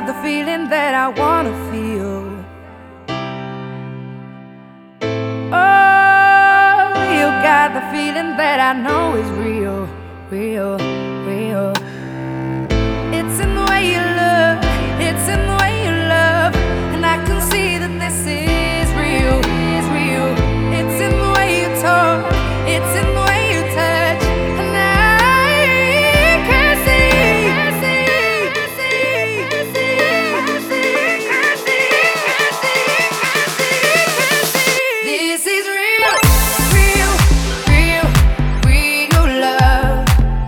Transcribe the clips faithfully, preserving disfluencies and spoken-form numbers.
the feeling that I wanna feel. Oh, you got the feeling that I know is real, real, real. It's in the way you look, it's in the way you love, and I can see that this is real, is real. It's in the way you talk, it's in the way you touch, and I can see, can see, can see, can see, can see, can see, can see. This is real, real, real, real love.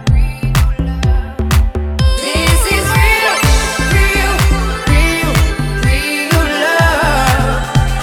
This is real, real, real, real love.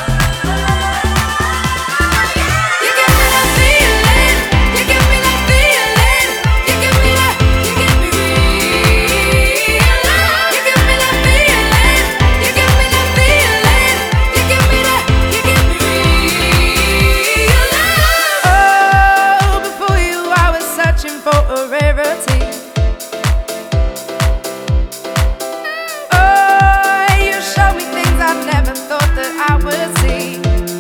You give me that feeling, you give me that feeling, you give me that, you give me real love. You give me that feeling, you give me that feeling, you give me that, you give me real love. Oh, before you I was searching for a rarity. Oh, you showed me things I never thought that I would see.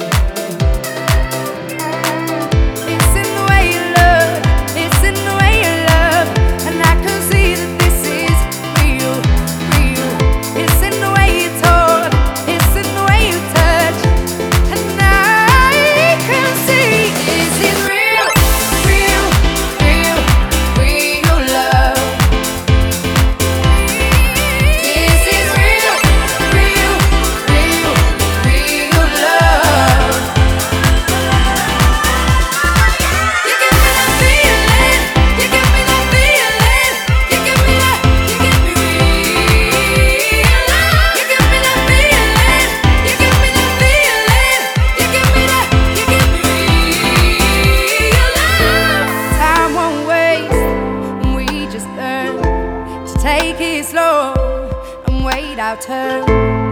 It's in the way you look, it's in the way you love, and I can see that this is real, real. It's in the way you talk, it's in the way you touch, and I can see this is real, real, real, real love. This is real, real, real, real love. You give me that feeling, you give me that feeling, you give me that, you give me real love. You give me that feeling, you give me that feeling, you give me that, you give me real love. Time won't waste, and we just learn to take it slow and wait our turn.